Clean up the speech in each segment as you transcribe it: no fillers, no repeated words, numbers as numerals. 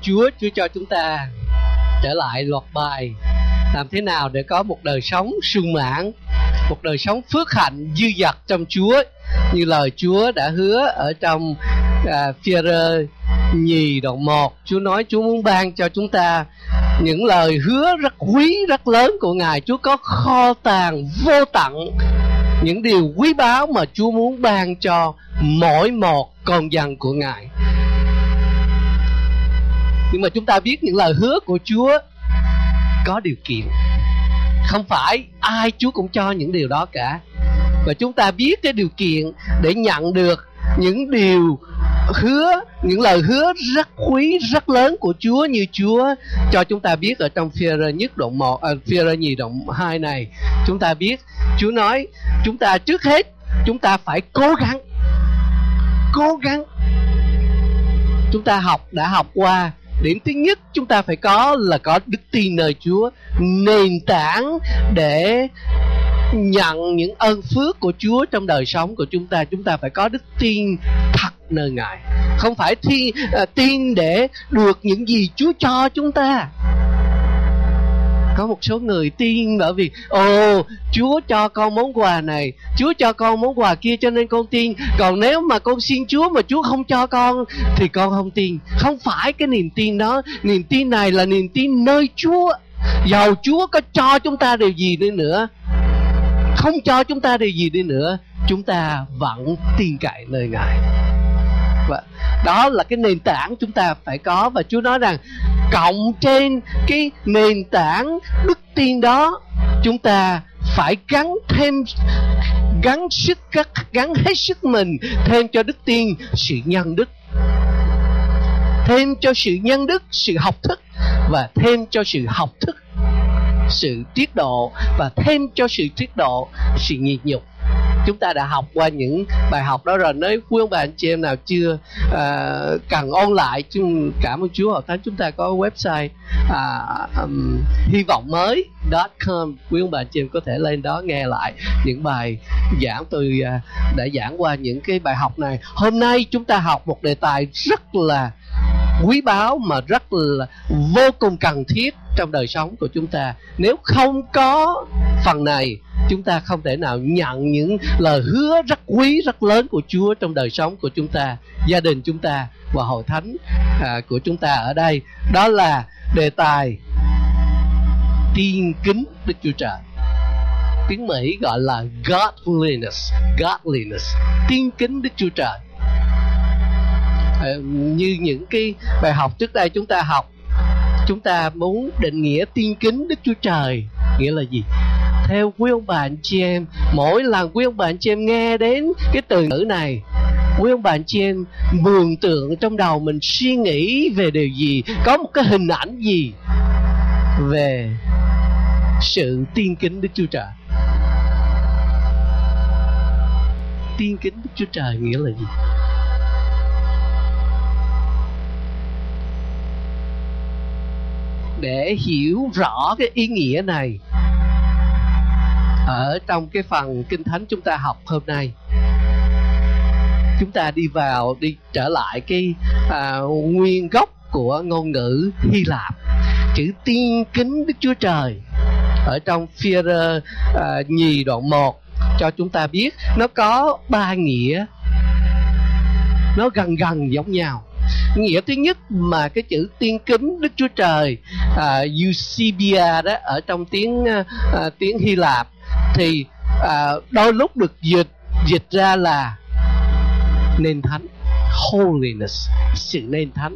Chúa, Chúa cho chúng ta trở lại loạt bài làm thế nào để có một đời sống sung mãn, một đời sống phước hạnh dư dật trong Chúa, như lời Chúa đã hứa ở trong Phi-e-rơ nhì đoạn 1. Chúa nói Chúa muốn ban cho chúng ta những lời hứa rất quý, rất lớn của Ngài. Chúa có kho tàng vô tận những điều quý báu mà Chúa muốn ban cho mỗi một con dân của Ngài. Nhưng mà chúng ta biết những lời hứa của Chúa có điều kiện. Không phải ai Chúa cũng cho những điều đó cả. Và chúng ta biết cái điều kiện để nhận được những điều hứa, những lời hứa rất quý, rất lớn của Chúa, như Chúa cho chúng ta biết ở trong Phi-e-rơ nhất đoạn 1, Phi-e-rơ nhì đoạn 2 này. Chúng ta biết Chúa nói chúng ta trước hết chúng ta phải cố gắng. Chúng ta đã học qua điểm thứ nhất chúng ta phải có là có đức tin nơi Chúa, nền tảng để nhận những ơn phước của Chúa trong đời sống của chúng ta. Chúng ta phải có đức tin thật nơi Ngài, không phải tin để được những gì Chúa cho chúng ta. Có một số người tin bởi vì Chúa cho con món quà này, Chúa cho con món quà kia cho nên con tin. Còn nếu mà con xin Chúa mà Chúa không cho con thì con không tin. Không phải cái niềm tin đó. Niềm tin này là niềm tin nơi Chúa. Dầu Chúa có cho chúng ta điều gì đi nữa, không cho chúng ta điều gì đi nữa, chúng ta vẫn tin cậy nơi Ngài. Và đó là cái nền tảng chúng ta phải có. Và Chúa nói rằng cộng trên cái nền tảng đức tin đó, chúng ta phải gắng hết sức mình thêm cho đức tin sự nhân đức, thêm cho sự nhân đức sự học thức, và thêm cho sự học thức sự tiết độ, và thêm cho sự tiết độ sự nhịn nhục. Chúng ta đã học qua những bài học đó rồi. Nếu quý ông bà anh chị em nào chưa cần ôn lại, cảm ơn Chúa Hội Thánh chúng ta có website hy vọng mới.com. Quý ông bà anh chị em có thể lên đó nghe lại những bài giảng tôi đã giảng qua những cái bài học này. Hôm nay chúng ta học một đề tài rất là quý báu mà rất là vô cùng cần thiết trong đời sống của chúng ta. Nếu không có phần này, chúng ta không thể nào nhận những lời hứa rất quý, rất lớn của Chúa trong đời sống của chúng ta, gia đình chúng ta và hội thánh của chúng ta ở đây. Đó là đề tài tin kính Đức Chúa Trời. Tiếng Mỹ gọi là godliness, tin kính Đức Chúa Trời. Như những cái bài học trước đây chúng ta học, chúng ta muốn định nghĩa tin kính Đức Chúa Trời nghĩa là gì. Theo quý ông bà anh chị em, mỗi lần quý ông bà anh chị em nghe đến cái từ ngữ này, quý ông bà anh chị em mường tượng trong đầu mình suy nghĩ về điều gì, có một cái hình ảnh gì về sự tin kính Đức Chúa Trời. Tin kính Đức Chúa Trời nghĩa là gì? Để hiểu rõ cái ý nghĩa này, ở trong cái phần Kinh Thánh chúng ta học hôm nay, chúng ta đi trở lại cái nguyên gốc của ngôn ngữ Hy Lạp. Chữ tin kính Đức Chúa Trời ở trong Phi-e-rơ nhì đoạn 1 cho chúng ta biết nó có 3 nghĩa, nó gần giống nhau. Nghĩa thứ nhất mà cái chữ tiên kính Đức Chúa Trời Eusebia đó ở trong tiếng Hy Lạp thì đôi lúc được dịch ra là nên thánh, holiness, sự nên thánh.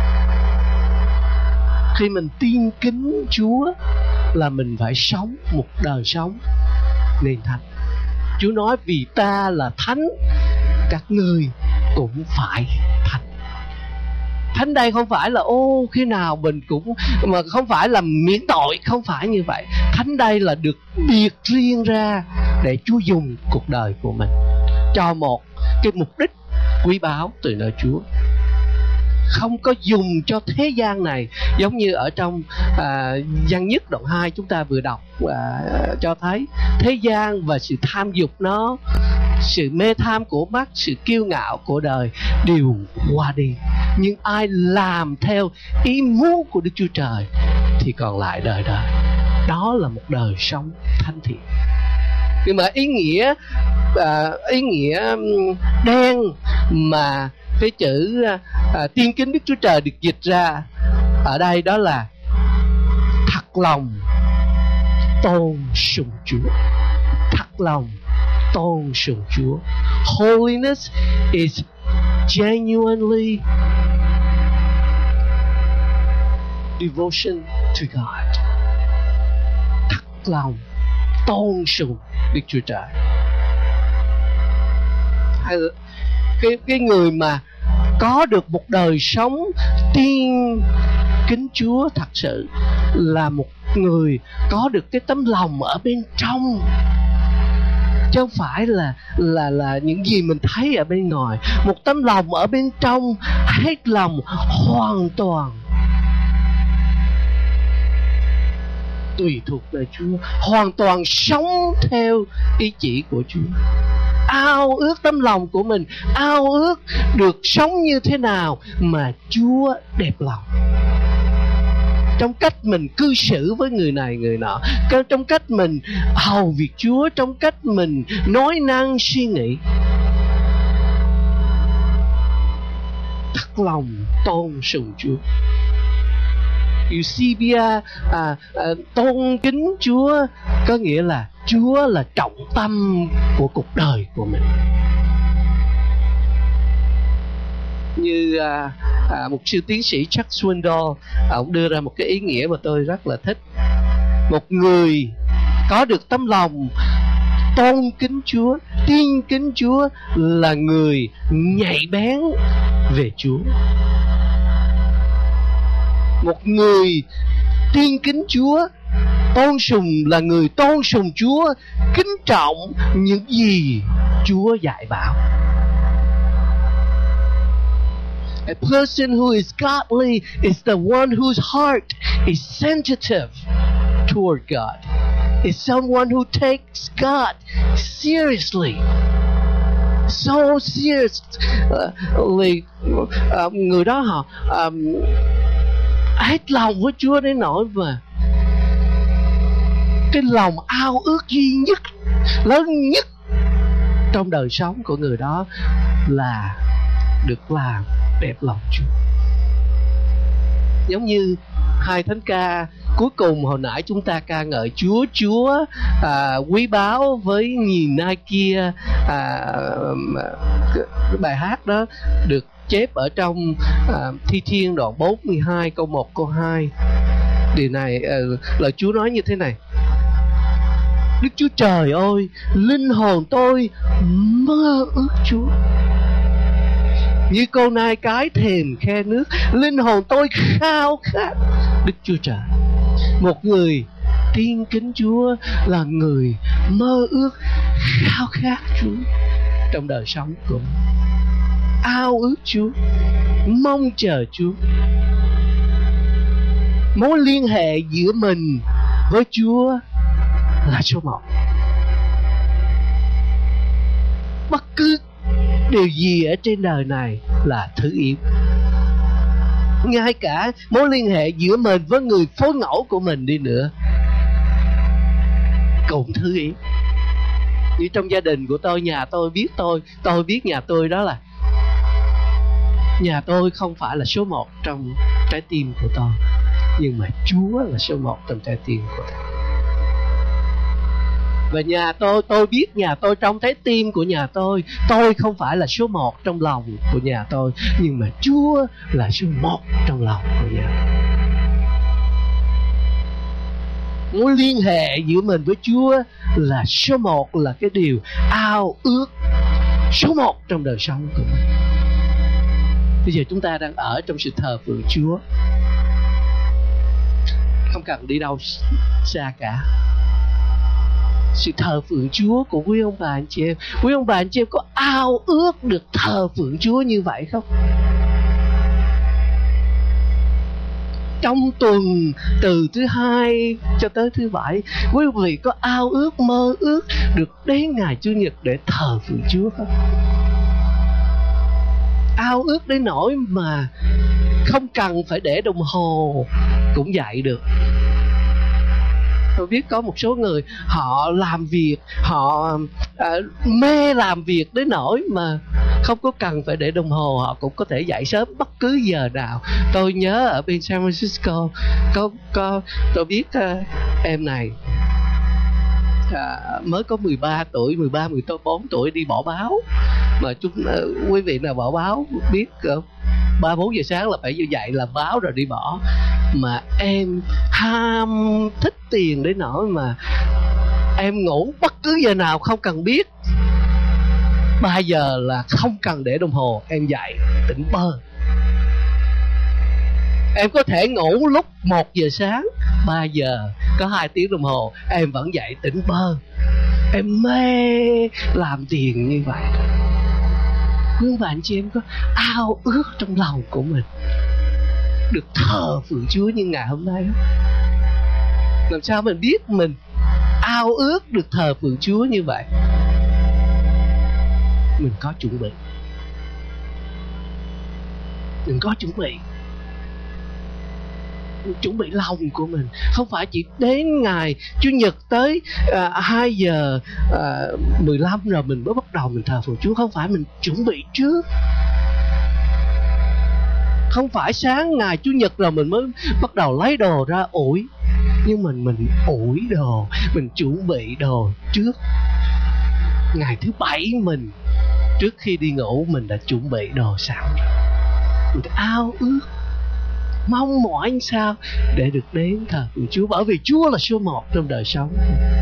Khi mình tin kính Chúa là mình phải sống một đời sống nên thánh. Chúa nói vì ta là thánh, các ngươi cũng phải thánh. Thánh đây không phải là khi nào mình cũng, mà không phải là miễn tội, không phải như vậy. Thánh đây là được biệt riêng ra để Chúa dùng cuộc đời của mình cho một cái mục đích quý báu từ nơi Chúa. Không có dùng cho thế gian này, giống như ở trong Giăng nhất đoạn 2 chúng ta vừa đọc cho thấy thế gian và sự tham dục nó, sự mê tham của mắt, sự kiêu ngạo của đời đều qua đi. Nhưng ai làm theo ý muốn của Đức Chúa Trời thì còn lại đời đời. Đó là một đời sống thánh thiện. Nhưng mà ý nghĩa đen mà cái chữ tiên kính Đức Chúa Trời được dịch ra ở đây đó là thật lòng tôn sùng Chúa. Thật lòng tôn sùng Chúa. Holiness is genuinely devotion to God. Thật lòng tôn sùng Đức Chúa Trời. Hay cái người mà có được một đời sống tiên kính Chúa thật sự là một người có được cái tấm lòng ở bên trong, chứ không phải là những gì mình thấy ở bên ngoài. Một tấm lòng ở bên trong hết lòng hoàn toàn tùy thuộc về Chúa, hoàn toàn sống theo ý chỉ của Chúa. Ao ước tấm lòng của mình, ao ước được sống như thế nào mà Chúa đẹp lòng. Trong cách mình cư xử với người này người nọ, trong cách mình hầu việc Chúa, trong cách mình nói năng suy nghĩ. Thật lòng tôn sùng Chúa. Eusebia tôn kính Chúa có nghĩa là Chúa là trọng tâm của cuộc đời của mình. Như mục sư tiến sĩ Chuck Swindoll, ông đưa ra một cái ý nghĩa mà tôi rất là thích. Một người có được tấm lòng tôn kính Chúa, tin kính Chúa là người nhạy bén về Chúa. Một người tin kính Chúa, tôn sùng là người tôn sùng Chúa, kính trọng những gì Chúa dạy bảo. A person who is godly is the one whose heart is sensitive toward God. Is someone who takes God seriously. So seriously. Người đó họ hết lòng với Chúa đến nỗi mà cái lòng ao ước duy nhất, lớn nhất trong đời sống của người đó là được làm đẹp lòng Chúa. Giống như hai thánh ca cuối cùng hồi nãy chúng ta ca ngợi Chúa, Chúa quý báu với nghìn nai kia. Cái bài hát đó được chép ở trong Thi Thiên đoạn 42 câu 1 câu 2. Điều này lời Chúa nói như thế này: Đức Chúa Trời ơi, linh hồn tôi mơ ước Chúa. Như con nai cái thèm khe nước, linh hồn tôi khao khát Đức Chúa Trời. Một người tin kính Chúa là người mơ ước khao khát Chúa trong đời sống của mình. Ao ước Chúa, mong chờ Chúa. Mối liên hệ giữa mình với Chúa là số 1. Bất cứ điều gì ở trên đời này là thứ yếu. Ngay cả mối liên hệ giữa mình với người phối ngẫu của mình đi nữa cũng thứ yếu. Như trong gia đình của tôi, nhà tôi biết tôi biết nhà tôi đó là nhà tôi không phải là số 1 trong trái tim của tôi, nhưng mà Chúa là số 1 trong trái tim của tôi. Và nhà tôi biết nhà tôi trong trái tim của nhà tôi không phải là số 1 trong lòng của nhà tôi, nhưng mà Chúa là số 1 trong lòng của nhà tôi. Mối liên hệ giữa mình với Chúa là số 1, là cái điều ao ước số 1 trong đời sống của mình. Bây giờ chúng ta đang ở trong sự thờ phượng Chúa, không cần đi đâu xa cả. Sự thờ phượng Chúa của quý ông bà anh chị em, quý ông bà anh chị em có ao ước được thờ phượng Chúa như vậy không? Trong tuần từ thứ Hai cho tới thứ Bảy, quý vị có ao ước, mơ ước được đến ngày Chủ nhật để thờ phượng Chúa không? ao ước đến nỗi mà không cần phải để đồng hồ cũng dậy được. Tôi biết có một số người họ làm việc, họ mê làm việc đến nỗi mà không có cần phải để đồng hồ, họ cũng có thể dậy sớm bất cứ giờ nào. Tôi nhớ ở bên San Francisco có tôi biết em này mới có 13 tuổi, 14 tuổi đi bỏ báo. Mà quý vị nào bỏ báo biết 3-4 giờ sáng là phải dậy làm báo rồi đi bỏ. Mà em ham thích tiền đến nỗi mà em ngủ bất cứ giờ nào không cần biết. 3 giờ là không cần để đồng hồ, em dậy tỉnh bơ. Em có thể ngủ lúc 1 giờ sáng, 3 giờ có 2 tiếng đồng hồ em vẫn dậy tỉnh bơ. Em mê làm tiền như vậy. Nhưng bạn chị em có ao ước trong lòng của mình được thờ phượng Chúa như ngày hôm nay không? Làm sao mình biết mình ao ước được thờ phượng Chúa như vậy? Mình có chuẩn bị. Mình có chuẩn bị. Chuẩn bị lòng của mình. Không phải chỉ đến ngày Chủ nhật tới 2 giờ 15 rồi mình mới bắt đầu mình thờ phượng Chúa. Không phải, mình chuẩn bị trước. Không phải sáng ngày Chủ nhật rồi mình mới bắt đầu lấy đồ ra ủi. Nhưng mình ủi đồ, mình chuẩn bị đồ trước. Ngày thứ Bảy mình trước khi đi ngủ mình đã chuẩn bị đồ sẵn. Mình ao ước, mong mỏi sao để được đến thờ phượng Chúa. Bởi vì Chúa là số 1 trong đời sống.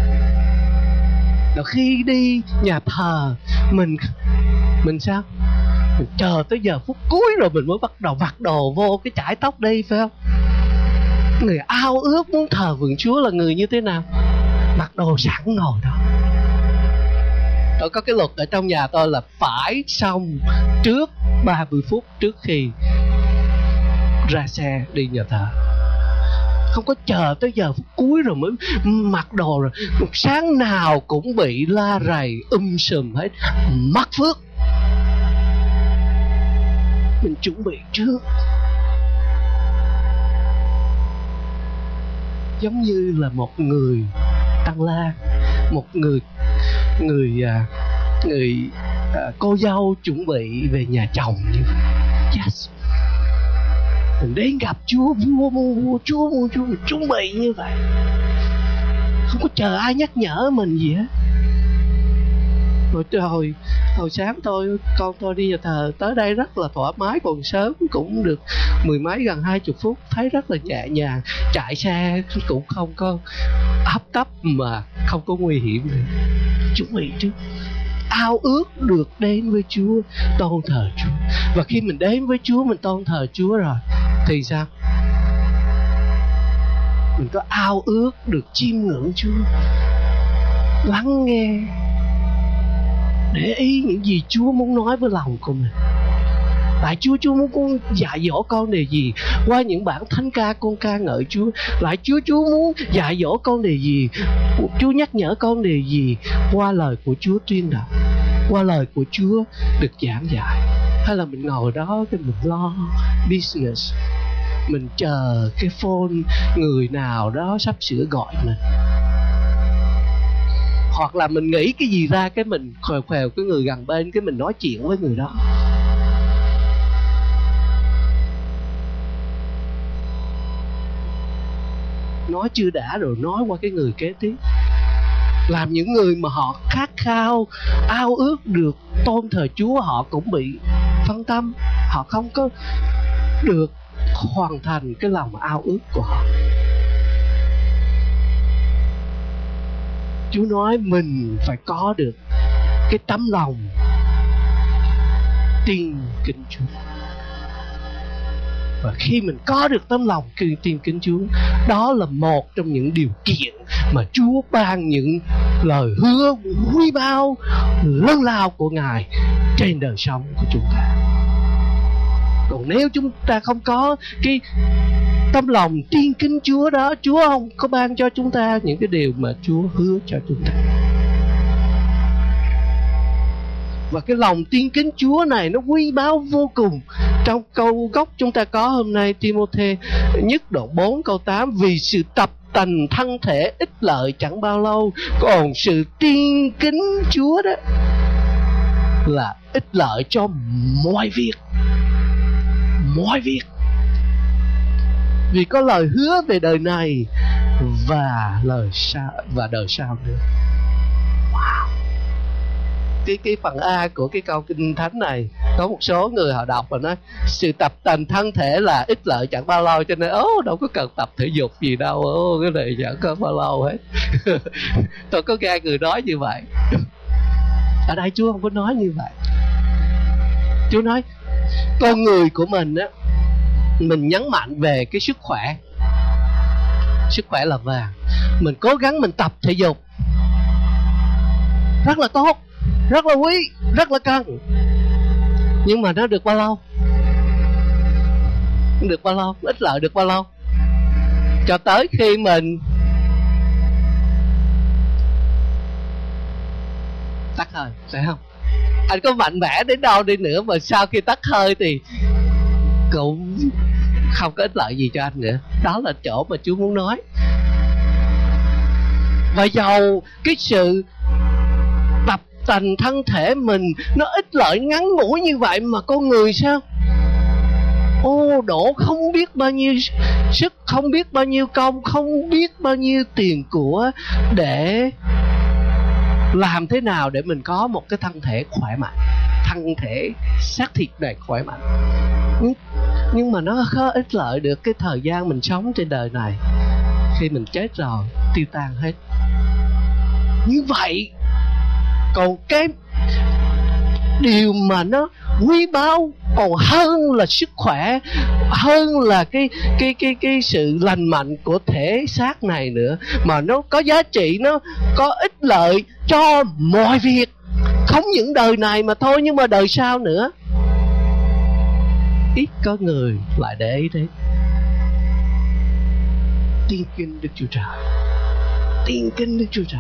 Rồi khi đi nhà thờ mình sao? Mình chờ tới giờ phút cuối rồi mình mới bắt đầu mặc đồ vô cái chải tóc đi, phải không? Người ao ước muốn thờ phượng Chúa là người như thế nào? Mặc đồ sẵn ngồi đó. Tôi có cái luật ở trong nhà tôi là phải xong trước 30 phút trước khi ra xe đi nhà thờ. Không có chờ tới giờ phút cuối rồi mới mặc đồ rồi. Sáng nào cũng bị la rầy sùm hết. Mắc phước. Mình chuẩn bị trước. Giống như là một người tăng la, một người cô dâu chuẩn bị về nhà chồng như vậy. Yes. Mình đến gặp Chúa, Chúa mình chuẩn bị như vậy. Không có chờ ai nhắc nhở mình gì hết. Rồi hồi sáng con tôi đi nhà thờ tới đây rất là thoải mái, còn sớm cũng được 10 mấy gần 20 phút, thấy rất là nhẹ nhàng, chạy xe cũng không có hấp tấp mà không có nguy hiểm nữa. Chuẩn bị trước, ao ước được đến với Chúa, tôn thờ Chúa. Và khi mình đến với Chúa, mình tôn thờ Chúa rồi thì sao? Mình có ao ước được chiêm ngưỡng Chúa, lắng nghe, để ý những gì Chúa muốn nói với lòng của mình. Tại Chúa muốn dạy dỗ con điều gì qua những bản thánh ca con ca ngợi Chúa. Lại Chúa muốn dạy dỗ con điều gì, Chúa nhắc nhở con điều gì qua lời của Chúa tuyên đọc, qua lời của Chúa được giảng dạy. Hay là mình ngồi đó cái mình lo business, mình chờ cái phone người nào đó sắp sửa gọi mình, hoặc là mình nghĩ cái gì ra cái mình khều cái người gần bên, cái mình nói chuyện với người đó. Nói chưa đã rồi nói qua cái người kế tiếp. Làm những người mà họ khát khao, ao ước được tôn thờ Chúa, họ cũng bị phân tâm. Họ không có được hoàn thành cái lòng ao ước của họ. Chúa nói mình phải có được cái tấm lòng tin kính Chúa. Và khi mình có được tấm lòng tin kính Chúa, đó là một trong những điều kiện mà Chúa ban những lời hứa quý báu lớn lao của Ngài trên đời sống của chúng ta. Còn nếu chúng ta không có cái tấm lòng tin kính Chúa đó, Chúa không có ban cho chúng ta những cái điều mà Chúa hứa cho chúng ta. Và cái lòng tin kính Chúa này nó quý báu vô cùng. Trong câu gốc chúng ta có hôm nay, Timôthê nhất đoạn 4 câu 8, vì sự tập tành thân thể ích lợi chẳng bao lâu, còn sự tin kính Chúa đó là ích lợi cho mọi việc. Mọi việc. Vì có lời hứa về đời này và đời sau nữa. Wow. Cái phần A của cái câu kinh thánh này, có một số người họ đọc và nói sự tập tành thân thể là ích lợi chẳng bao lâu, cho nên đâu có cần tập thể dục gì đâu, cái này chẳng có bao lâu hết. Tôi có nghe người nói như vậy. Ở đây Chúa không có nói như vậy. Chúa nói con người của mình á, mình nhấn mạnh về cái sức khỏe. Sức khỏe là vàng. Mình cố gắng mình tập thể dục, rất là tốt, rất là quý, rất là cần. Nhưng mà nó được bao lâu? Được bao lâu? Ích lợi được bao lâu? Cho tới khi mình tắt hơi, phải không? Anh có mạnh mẽ đến đâu đi nữa mà sau khi tắt hơi thì cũng không có ích lợi gì cho anh nữa. Đó là chỗ mà Chúa muốn nói. Và dầu cái sự tập tành thân thể mình nó ích lợi ngắn ngủi như vậy, mà con người sao? Đổ không biết bao nhiêu sức, không biết bao nhiêu công, không biết bao nhiêu tiền của để làm thế nào để mình có một cái thân thể khỏe mạnh, thân thể xác thịt này khỏe mạnh. Nhưng mà nó có ích lợi được cái thời gian mình sống trên đời này. Khi mình chết rồi, tiêu tan hết. Như vậy, còn cái điều mà nó quý báu còn hơn là sức khỏe, hơn là cái sự lành mạnh của thể xác này nữa, mà nó có giá trị, nó có ích lợi cho mọi việc. Không những đời này mà thôi, nhưng mà đời sau nữa. Ít có người lại để ý đấy. Tin kính Đức Chúa Trời. Tin kính Đức Chúa Trời.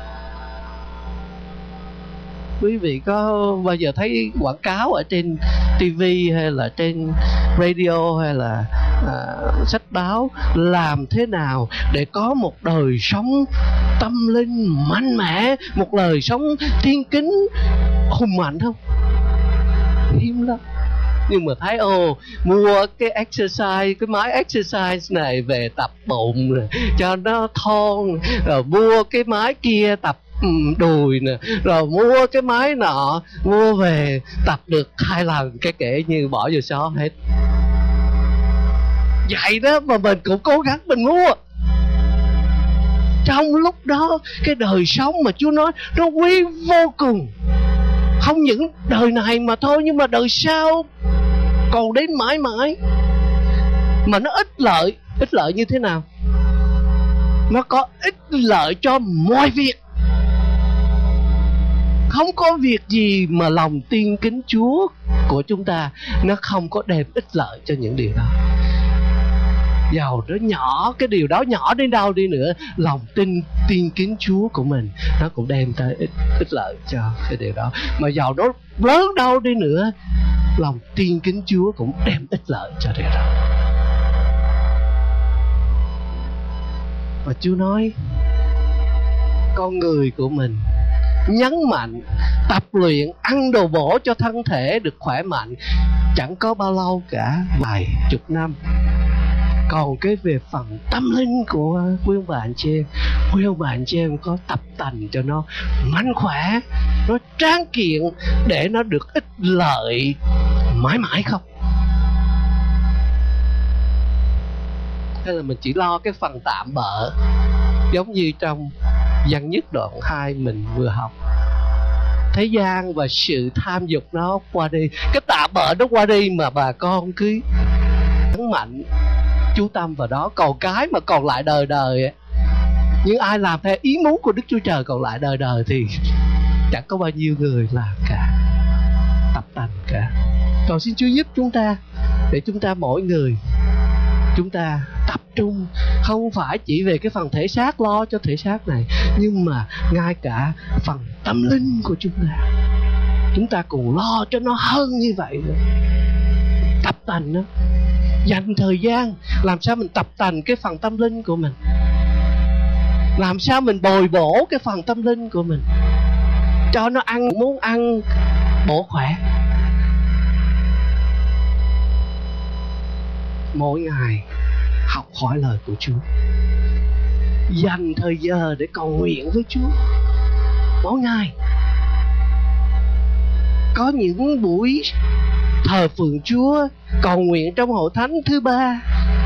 Quý vị có bao giờ thấy quảng cáo ở trên TV hay là trên radio hay là sách báo làm thế nào để có một đời sống tâm linh mạnh mẽ, một đời sống thiên kính hùng mạnh không? Hiếm lắm. Nhưng mà thấy mua cái exercise, cái máy exercise này về tập bụng rồi, cho nó thon, rồi mua cái máy kia tập đùi nè, rồi mua cái máy nọ, mua về tập được 2 lần, cái kể như bỏ vô xó hết. Vậy đó mà mình cũng cố gắng mình mua. Trong lúc đó cái đời sống mà Chúa nói nó quý vô cùng. Không những đời này mà thôi, nhưng mà đời sau còn đến mãi mãi. Mà nó ích lợi. Ích lợi như thế nào? Nó có ích lợi cho mọi việc. Không có việc gì mà lòng tin kính Chúa của chúng ta nó không có đem ích lợi cho những điều đó. Dầu nó nhỏ, cái điều đó nhỏ đến đâu đi nữa, lòng tin kính Chúa của mình nó cũng đem tới ích lợi cho cái điều đó. Mà dầu nó lớn đâu đi nữa, lòng tin kính Chúa cũng đem ích lợi cho điều đó. Và Chúa nói con người của mình nhấn mạnh tập luyện, ăn đồ bổ cho thân thể được khỏe mạnh, chẳng có bao lâu cả, vài chục năm. Còn cái về phần tâm linh của quý ông bà anh chị em có tập tành cho nó mạnh khỏe, nó tráng kiện để nó được ích lợi mãi mãi không? Hay là mình chỉ lo cái phần tạm bợ, giống như trong Văn Nhất đoạn 2 mình vừa học. Thế gian và sự tham dục nó qua đi, cái tạm bợ nó qua đi, mà bà con cứ nhấn mạnh chú tâm vào đó. Còn cái mà còn lại đời đời ấy, nhưng ai làm theo ý muốn của Đức Chúa Trời còn lại đời đời thì chẳng có bao nhiêu người làm cả, tập tành cả. Cầu xin Chúa giúp chúng ta, để chúng ta mỗi người chúng ta tập trung không phải chỉ về cái phần thể xác, lo cho thể xác này, nhưng mà ngay cả phần tâm linh của chúng ta. chúng ta còn lo cho nó hơn như vậy nữa. Tập tành đó, dành thời gian làm sao mình tập tành cái phần tâm linh của mình, làm sao mình bồi bổ cái phần tâm linh của mình, cho nó ăn muốn ăn bổ khỏe. Mỗi ngày học hỏi lời của Chúa, dành thời giờ để cầu nguyện với Chúa. Mỗi ngày có những buổi thờ phượng Chúa, cầu nguyện trong hội thánh thứ ba,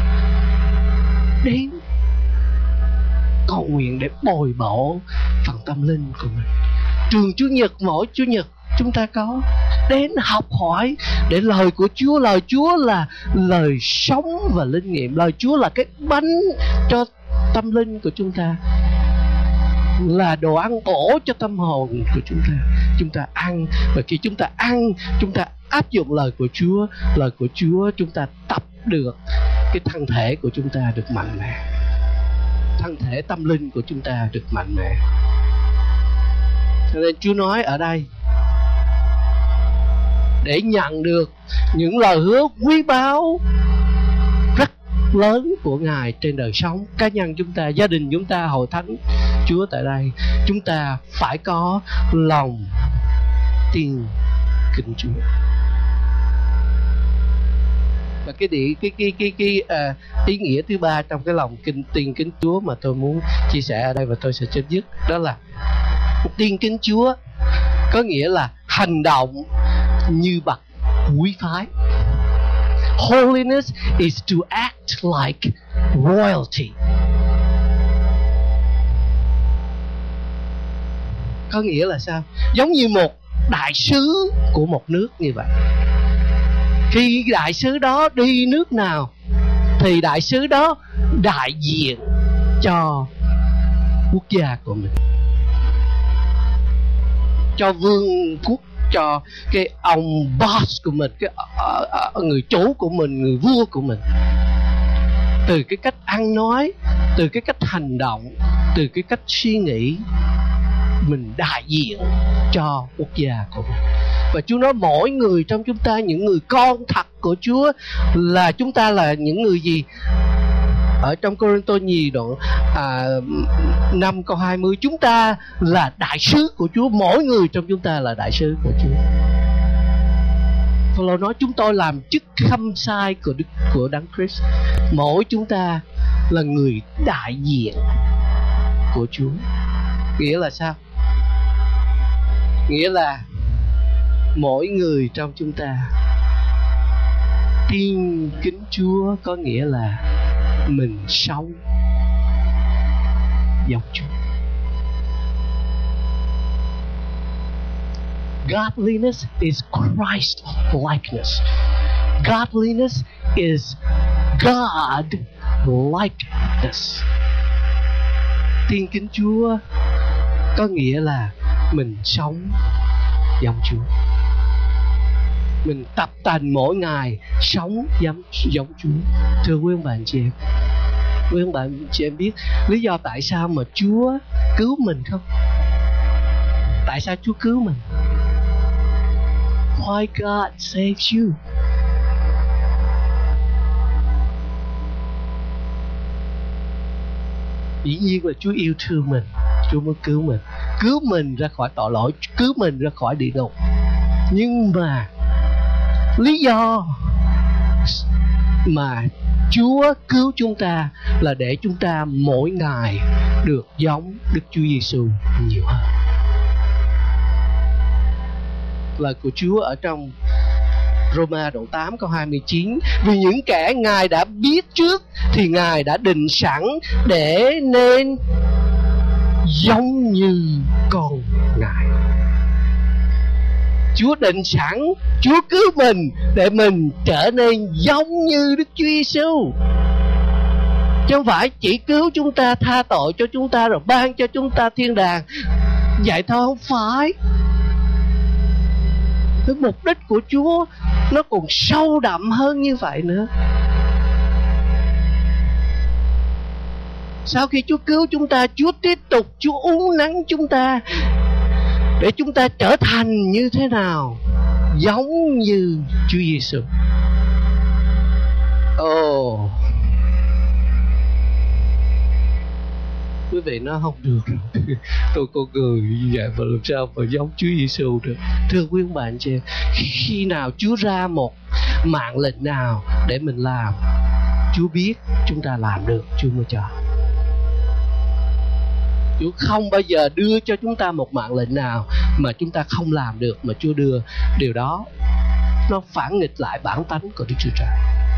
đến cầu nguyện để bồi bổ phần tâm linh của mình. Trường Chủ nhật, mỗi Chủ nhật chúng ta có đến học hỏi để lời của Chúa. Lời Chúa là lời sống và linh nghiệm. Lời Chúa là cái bánh cho tâm linh của chúng ta, là đồ ăn bổ cho tâm hồn của chúng ta. Chúng ta ăn, và khi chúng ta ăn, chúng ta áp dụng lời của Chúa. Lời của Chúa chúng ta tập được cái thân thể của chúng ta được mạnh mẽ, thân thể tâm linh của chúng ta được mạnh mẽ. Cho nên Chúa nói ở đây, để nhận được những lời hứa quý báu rất lớn của Ngài trên đời sống cá nhân chúng ta, gia đình chúng ta, hội thánh Chúa tại đây, chúng ta phải có lòng tin kính Chúa. Và cái ý nghĩa thứ ba trong cái lòng tin kính Chúa mà tôi muốn chia sẻ ở đây, và tôi sẽ chấm dứt, đó là tin kính Chúa có nghĩa là hành động như bậc quý phái. Holiness is to act like royalty. Có nghĩa là sao? Giống như một đại sứ của một nước như vậy. Khi đại sứ đó đi nước nào thì đại sứ đó đại diện cho quốc gia của mình, cho vương quốc, cho cái ông boss của mình, cái người chủ của mình, người vua của mình. Từ cái cách ăn nói, từ cái cách hành động, từ cái cách suy nghĩ, mình đại diện cho quốc gia của mình. Và Chúa nói mỗi người trong chúng ta, những người con thật của Chúa, là chúng ta là những người gì? Ở trong Cô-rinh-tô nhì đoạn 5 câu 20, chúng ta là đại sứ của Chúa. Mỗi người trong chúng ta là đại sứ của Chúa. Phaolô nói chúng tôi làm chức khâm sai của Đấng Christ. Mỗi chúng ta là người đại diện của Chúa. Nghĩa là sao? Nghĩa là mỗi người trong chúng ta tin kính Chúa, có nghĩa là mình sống giống Chúa. Godliness is Christ likeness. Godliness is God likeness. Tin kính Chúa có nghĩa là mình sống giống Chúa. Mình tập tành mỗi ngày sống giống Chúa. Thưa quý ông bà anh chị em, quý ông bà anh chị em biết lý do tại sao mà Chúa cứu mình không? Tại sao Chúa cứu mình? Why God saves you? Dĩ nhiên là Chúa yêu thương mình, Chúa mới cứu mình ra khỏi tội lỗi, cứu mình ra khỏi địa ngục. Nhưng mà lý do mà Chúa cứu chúng ta là để chúng ta mỗi ngày được giống Đức Chúa Giêsu nhiều hơn. Lời của Chúa ở trong Roma đoạn 8 câu 29, vì những kẻ Ngài đã biết trước thì Ngài đã định sẵn để nên giống như con Ngài. Chúa định sẵn, Chúa cứu mình để mình trở nên giống như Đức Chúa Giêsu. Chứ không phải chỉ cứu chúng ta, tha tội cho chúng ta rồi ban cho chúng ta thiên đàng vậy thôi, không phải. Cái mục đích của Chúa nó còn sâu đậm hơn như vậy nữa. Sau khi Chúa cứu chúng ta, Chúa tiếp tục Chúa uốn nắn chúng ta để chúng ta trở thành như thế nào? Giống như Chúa Giêsu. Quý vị nói không được rồi. Tôi con người như vậy mà làm sao mà giống Chúa Giêsu được? Thưa quý ông bà anh chị em, khi nào Chúa ra một mạng lệnh nào để mình làm, Chúa biết chúng ta làm được, Chúa mới cho. Chúa không bao giờ đưa cho chúng ta một mạng lệnh nào mà chúng ta không làm được, mà Chúa đưa. Điều đó nó phản nghịch lại bản tánh của Đức Chúa Trời.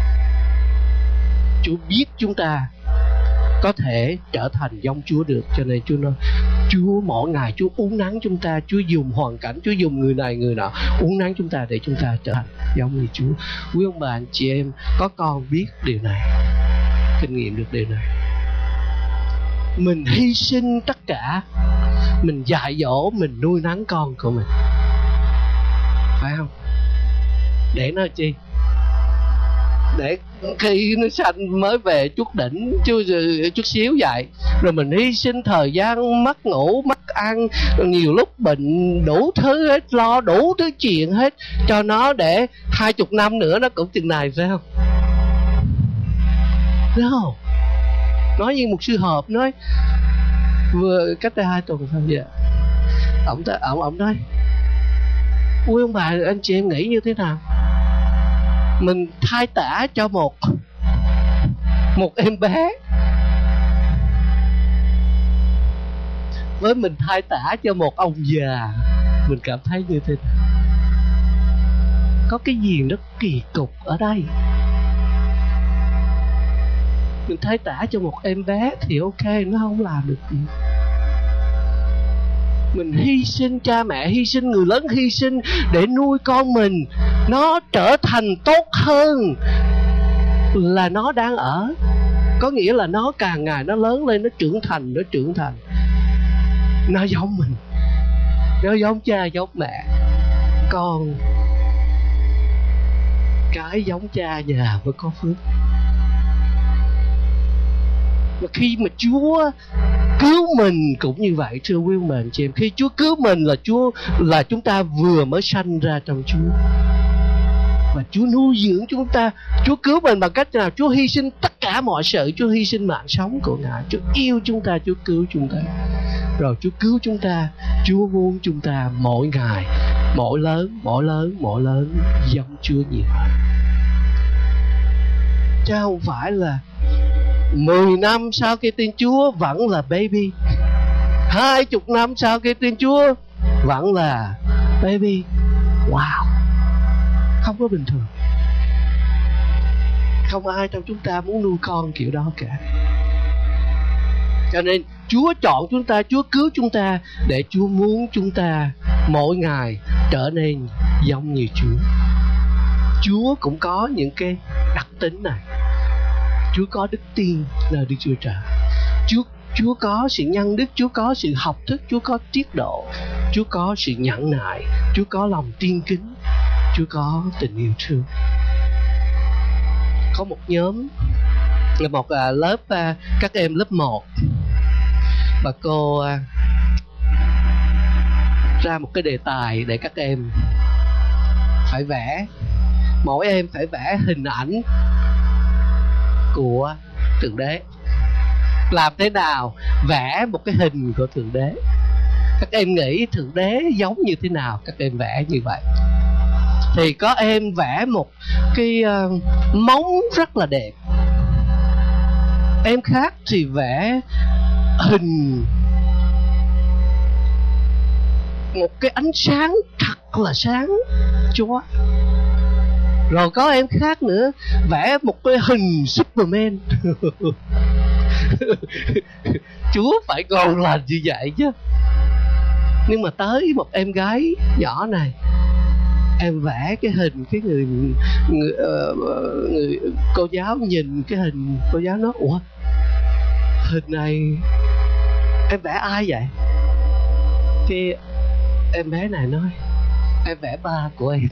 Chúa biết chúng ta có thể trở thành giống Chúa được, cho nên Chúa nói, Chúa mỗi ngày Chúa uốn nắn chúng ta, Chúa dùng hoàn cảnh, Chúa dùng người này người nọ uốn nắn chúng ta để chúng ta trở thành giống như Chúa. Quý ông bà anh chị em có con biết điều này, kinh nghiệm được điều này. Mình hy sinh tất cả, mình dạy dỗ, mình nuôi nấng con của mình, phải không? Để nó chi? Để khi nó sanh mới về chút đỉnh, chút xíu vậy, rồi mình hy sinh thời gian, mất ngủ, mất ăn, nhiều lúc bệnh, đủ thứ hết, lo đủ thứ chuyện hết cho nó, để 20 năm nữa nó cũng chừng này, phải không? No. Nói như một sư hợp nói vừa cách đây 2 tuần thôi vậy. Ông nói, ui ông bà anh chị em nghĩ như thế nào? Mình thai tả cho một em bé, với mình thai tả cho một ông già, mình cảm thấy như thế nào? Có cái gì rất kỳ cục ở đây. Mình thai tả cho một em bé thì ok, nó không làm được gì. Mình hy sinh cha mẹ, hy sinh người lớn, hy sinh để nuôi con mình, nó trở thành tốt hơn là nó đang ở. Có nghĩa là nó càng ngày nó lớn lên, nó trưởng thành. Nó giống mình, nó giống cha giống mẹ. Còn cái giống cha già mới có phước. Và khi mà Chúa cứu mình cũng như vậy, thưa quý ông bà anh chị em. Khi Chúa cứu mình là chúng ta vừa mới sanh ra trong Chúa, và Chúa nuôi dưỡng chúng ta. Chúa cứu mình bằng cách nào? Chúa hy sinh tất cả mọi sự. Chúa hy sinh mạng sống của Ngài. Chúa yêu chúng ta, Chúa cứu chúng ta. Rồi Chúa cứu chúng ta, Chúa muốn chúng ta mỗi ngày mỗi lớn giống Chúa nhiều hơn. Chứ không phải là 10 năm sau khi tin Chúa vẫn là baby, 20 năm sau khi tin Chúa vẫn là baby. Wow, không có bình thường. Không ai trong chúng ta muốn nuôi con kiểu đó cả. Cho nên Chúa chọn chúng ta, Chúa cứu chúng ta để Chúa muốn chúng ta mỗi ngày trở nên giống như Chúa. Chúa cũng có những cái đặc tính này. Chúa có đức tin là Đức Chúa Trời. Chúa có sự nhân đức, Chúa có sự học thức, Chúa có tiết độ, Chúa có sự nhẫn nại, Chúa có lòng tiên kính, Chúa có tình yêu thương. Có một nhóm, một lớp các em lớp 1, và cô ra một cái đề tài để các em phải vẽ. Mỗi em phải vẽ hình ảnh của Thượng Đế. Làm thế nào vẽ một cái hình của Thượng Đế? Các em nghĩ Thượng Đế giống như thế nào? Các em vẽ như vậy. Thì có em vẽ một cái móng rất là đẹp. Em khác thì vẽ hình một cái ánh sáng thật là sáng chói. Rồi có em khác nữa vẽ một cái hình Superman. Chúa phải còn làm như vậy chứ. Nhưng mà tới một em gái nhỏ này, em vẽ cái hình cái người cô giáo nhìn cái hình, cô giáo nói ủa, hình này em vẽ ai vậy? Thì em bé này nói em vẽ ba của em.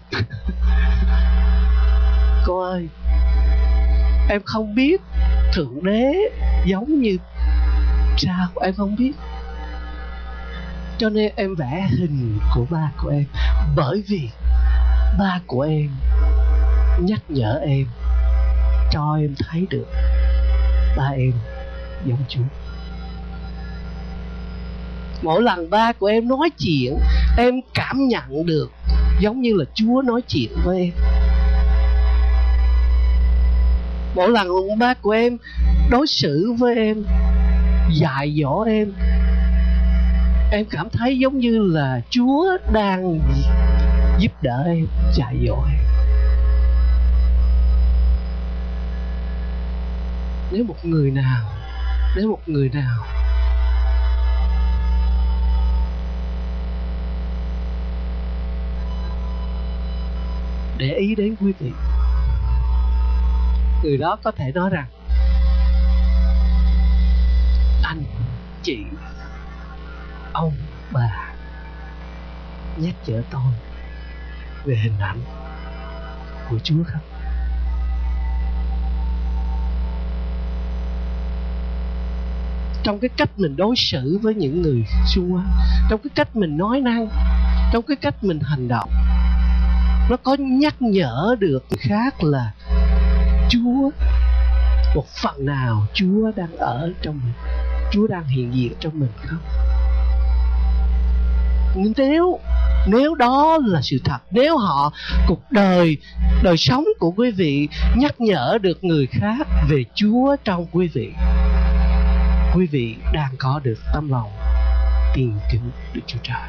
Cô ơi, em không biết Thượng Đế giống như sao, em không biết. Cho nên em vẽ hình của ba của em, bởi vì ba của em nhắc nhở em, cho em thấy được ba em giống Chúa. Mỗi lần ba của em nói chuyện, em cảm nhận được giống như là Chúa nói chuyện với em. Mỗi lần ba của em đối xử với em, dạy dỗ em cảm thấy giống như là Chúa đang giúp đỡ em, dạy dỗ em. Nếu một người nào để ý đến quý vị, người đó có thể nói rằng: anh chị, ông bà nhắc nhở tôi về hình ảnh của Chúa không? Trong cái cách mình đối xử với những người xung quanh, trong cái cách mình nói năng, trong cái cách mình hành động, nó có nhắc nhở được người khác là Chúa, một phần nào Chúa đang ở trong mình, Chúa đang hiện diện trong mình không? Nếu đó là sự thật, nếu cuộc đời sống của quý vị nhắc nhở được người khác về Chúa trong quý vị đang có được tấm lòng tin kính Đức Chúa Trời.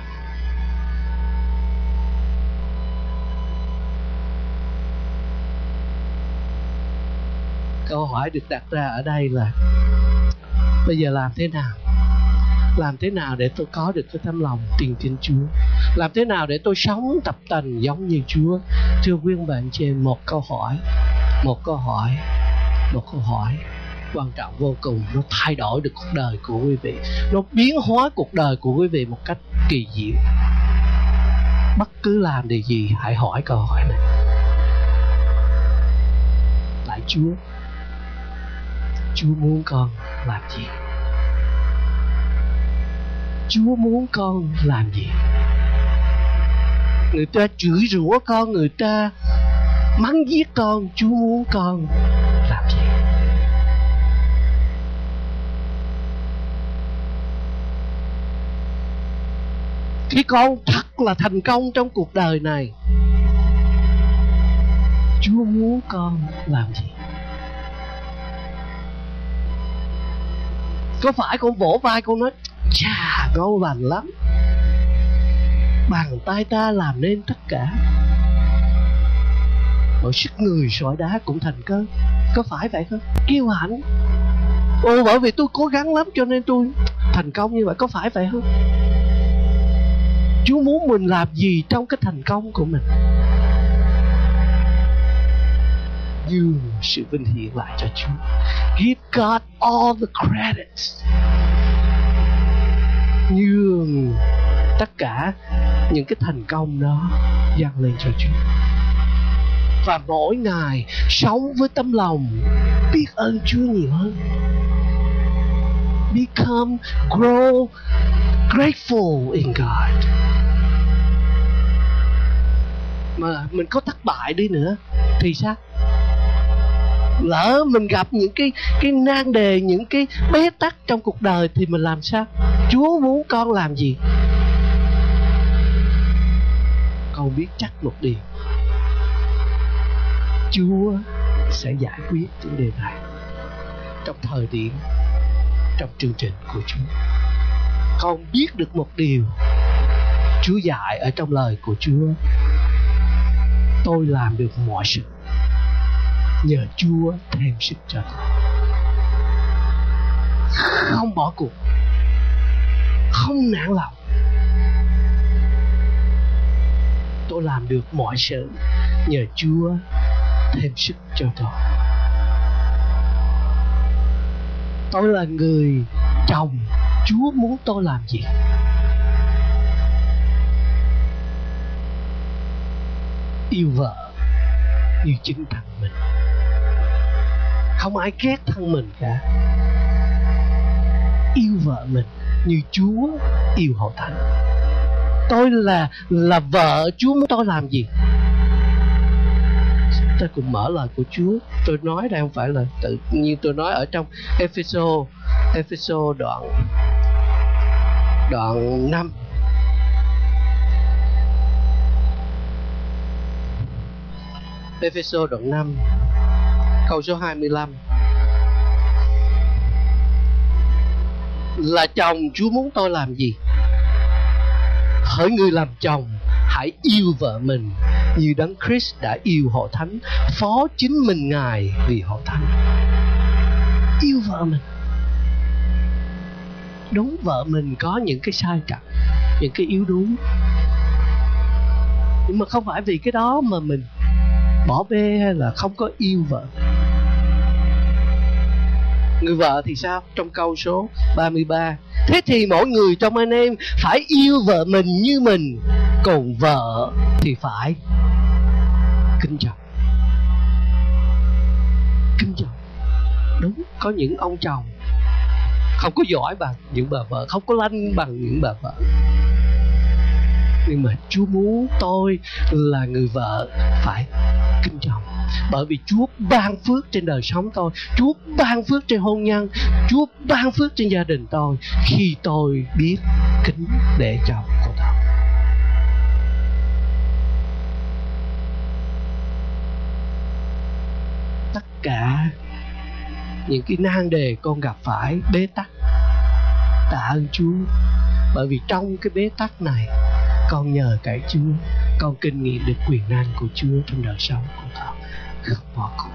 Câu hỏi được đặt ra ở đây là: bây giờ làm thế nào? Làm thế nào để tôi có được cái tấm lòng tin kính Chúa? Làm thế nào để tôi sống tập tành giống như Chúa? Thưa quý ông bà anh chị em, một câu hỏi quan trọng vô cùng. Nó thay đổi được cuộc đời của quý vị, nó biến hóa cuộc đời của quý vị một cách kỳ diệu. Bất cứ làm điều gì, hãy hỏi câu hỏi này: Lạy Chúa, Chúa muốn con làm gì? Chúa muốn con làm gì? Người ta chửi rủa con, người ta mắng giết con, Chúa muốn con làm gì? Khi con thật là thành công trong cuộc đời này, Chúa muốn con làm gì? Có phải con vỗ vai con nói: chà, ngon lành lắm, bàn tay ta làm nên tất cả, mỗi sức người sỏi đá cũng thành cơn? Có phải vậy không? Kiêu hãnh: bởi vì tôi cố gắng lắm cho nên tôi thành công như vậy. Có phải vậy không? Chúa muốn mình làm gì trong cái thành công của mình? Dường sự vinh hiển lại cho Chúa. Give God all the credits. Nhường tất cả những cái thành công đó dâng lên cho Chúa. Và mỗi ngày sống với tấm lòng biết ơn Chúa nhiều hơn. Grow grateful in God. Mà mình có thất bại đi nữa thì sao? Lỡ mình gặp những cái nan đề, những cái bế tắc trong cuộc đời thì mình làm sao? Chúa muốn con làm gì? Con biết chắc một điều: Chúa sẽ giải quyết vấn đề này trong thời điểm, trong chương trình của Chúa. Con biết được một điều Chúa dạy ở trong lời của Chúa: tôi làm được mọi sự nhờ Chúa thêm sức cho tôi. Không bỏ cuộc, không nản lòng. Tôi làm được mọi sự nhờ Chúa thêm sức cho tôi. Tôi là người chồng, Chúa muốn tôi làm gì? Yêu vợ như chính thân mình. Không ai ghét thân mình cả. Yêu vợ mình như Chúa yêu hội thánh. Tôi là vợ, Chúa muốn tôi làm gì? Ta cùng mở lời của Chúa. Tôi nói đây không phải là tự nhiên tôi nói ở trong Ê-phê-sô đoạn 5. Ê-phê-sô đoạn 5 câu số 25. Là chồng, Chúa muốn tôi làm gì? Hỡi người làm chồng, hãy yêu vợ mình như Đấng Christ đã yêu hội thánh, phó chính mình Ngài vì hội thánh. Yêu vợ mình. Đúng, vợ mình có những cái sai trật, những cái yếu đuối, nhưng mà không phải vì cái đó mà mình bỏ bê hay là không có yêu vợ. Người vợ thì sao? Trong câu số 33, thế thì mỗi người trong anh em phải yêu vợ mình như mình, còn vợ thì phải kính chồng. Kính chồng. Đúng, có những ông chồng không có giỏi bằng những bà vợ, không có lanh bằng những bà vợ. Nhưng mà Chúa muốn tôi là người vợ phải kính chồng. Bởi vì Chúa ban phước trên đời sống tôi, Chúa ban phước trên hôn nhân, Chúa ban phước trên gia đình tôi khi tôi biết kính để chồng của tôi. Tất cả những cái nan đề con gặp phải, bế tắc, tạ ơn Chúa. Bởi vì trong cái bế tắc này, con nhờ cậy Chúa, con kinh nghiệm được quyền năng của Chúa trong đời sống của con. Không bỏ cuộc,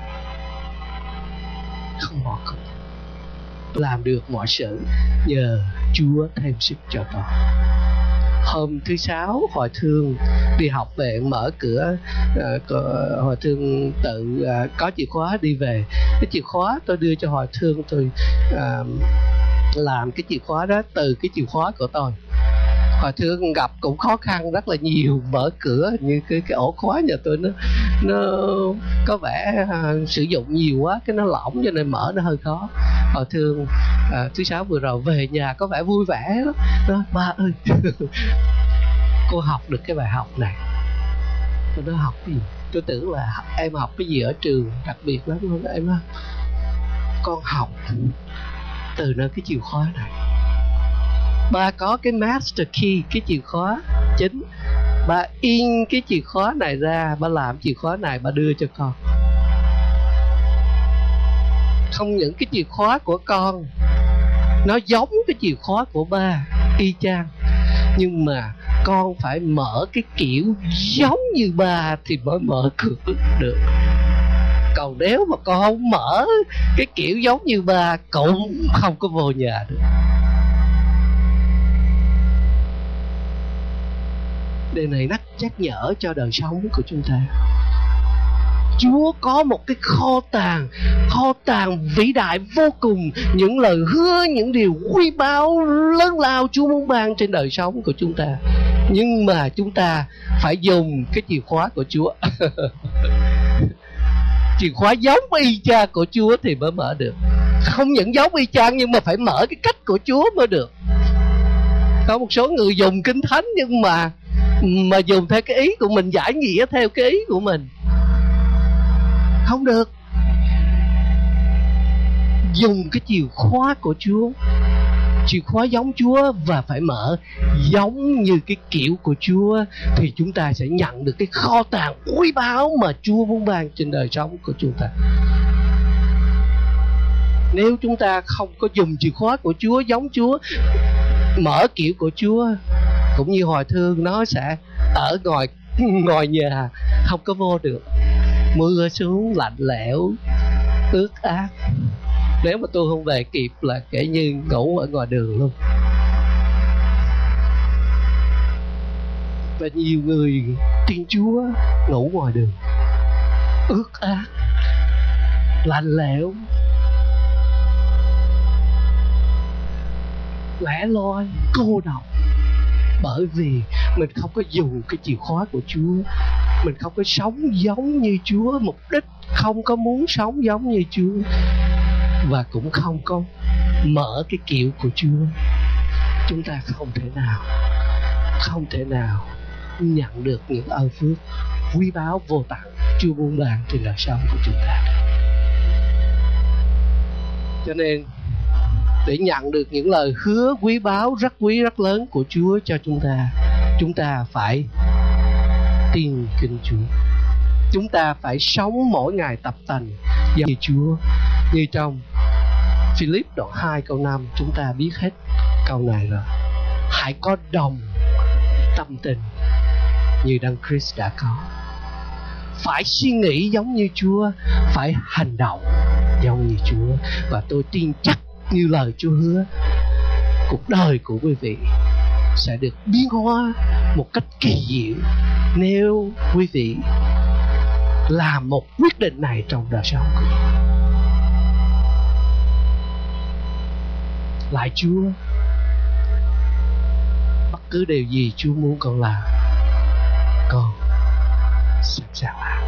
không bỏ cuộc. Làm được mọi sự nhờ Chúa thêm sức cho con. Hôm thứ Sáu, Hội Thương đi học về, mở cửa, Hội Thương tự có chìa khóa đi về. Cái chìa khóa tôi đưa cho Hội Thương, tôi làm cái chìa khóa đó từ cái chìa khóa của tôi. Hội Thương gặp cũng khó khăn rất là nhiều, mở cửa như cái ổ khóa nhà tôi nó có vẻ sử dụng nhiều quá, cái nó lỏng cho nên mở nó hơi khó. Hội Thương thứ Sáu vừa rồi về nhà có vẻ vui vẻ lắm, nói ba ơi cô học được cái bài học này. Tôi nói học cái gì? Tôi tưởng là em học cái gì ở trường đặc biệt lắm không? Em nói con học từ nơi cái chìa khóa này. Ba có cái master key, cái chìa khóa chính. Ba in cái chìa khóa này ra, ba làm chìa khóa này, ba đưa cho con. Không những cái chìa khóa của con nó giống cái chìa khóa của ba, y chang, nhưng mà con phải mở cái kiểu giống như ba thì mới mở cửa được. Còn nếu mà con không mở cái kiểu giống như ba, cũng không có vô nhà được. Điều này nó nhắc nhở cho đời sống của chúng ta. Chúa có một cái kho tàng vĩ đại vô cùng, những lời hứa, những điều quý báu lớn lao Chúa muốn ban trên đời sống của chúng ta. Nhưng mà chúng ta phải dùng cái chìa khóa của Chúa. Chìa khóa giống y chang của Chúa thì mới mở được. Không những giống y chang nhưng mà phải mở cái cách của Chúa mới được. Có một số người dùng Kinh Thánh nhưng mà dùng theo cái ý của mình, giải nghĩa theo cái ý của mình, không được. Dùng cái chìa khóa của Chúa, chìa khóa giống Chúa, và phải mở giống như cái kiểu của Chúa, thì chúng ta sẽ nhận được cái kho tàng quý báu mà Chúa muốn ban trên đời sống của chúng ta. Nếu chúng ta không có dùng chìa khóa của Chúa giống Chúa, mở kiểu của Chúa, cũng như Hội Thương, nó sẽ ở ngoài nhà, không có vô được. Mưa xuống lạnh lẽo, ướt át. Nếu mà tôi không về kịp là kể như ngủ ở ngoài đường luôn. Và nhiều người tin Chúa ngủ ngoài đường, ướt át, lạnh lẽo, lẻ loi, cô độc. Bởi vì mình không có dùng cái chìa khóa của Chúa. Mình không có sống giống như Chúa, mục đích không có muốn sống giống như Chúa, và cũng không có mở cái kiểu của Chúa. chúng ta không thể nào nhận được những ơn phước quý báu vô tận Chúa muốn ban trên đời sống của chúng ta. Cho nên để nhận được những lời hứa quý báu rất quý rất lớn của Chúa cho chúng ta phải tin kính Chúa. Chúng ta phải sống mỗi ngày tập tành như Chúa. Như trong Philip đoạn 2 câu 5 chúng ta biết hết câu này rồi. Hãy có đồng tâm tình như Đấng Christ đã có. Phải suy nghĩ giống như Chúa, phải hành động giống như Chúa. Và tôi tin chắc như lời Chúa hứa, cuộc đời của quý vị sẽ được biến hóa một cách kỳ diệu nếu quý vị làm một quyết định này trong đời sống của mình. Lạy Chúa, bất cứ điều gì Chúa muốn con làm, con sẵn sàng làm.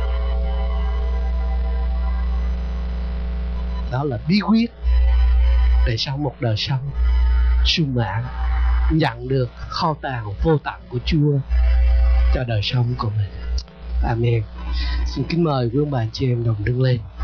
Đó là bí quyết để sống một đời sống sung mãn, nhận được kho tàng vô tận của Chúa cho đời sống của mình. Amen. Xin kính mời quý ông bà chị em đồng đứng lên.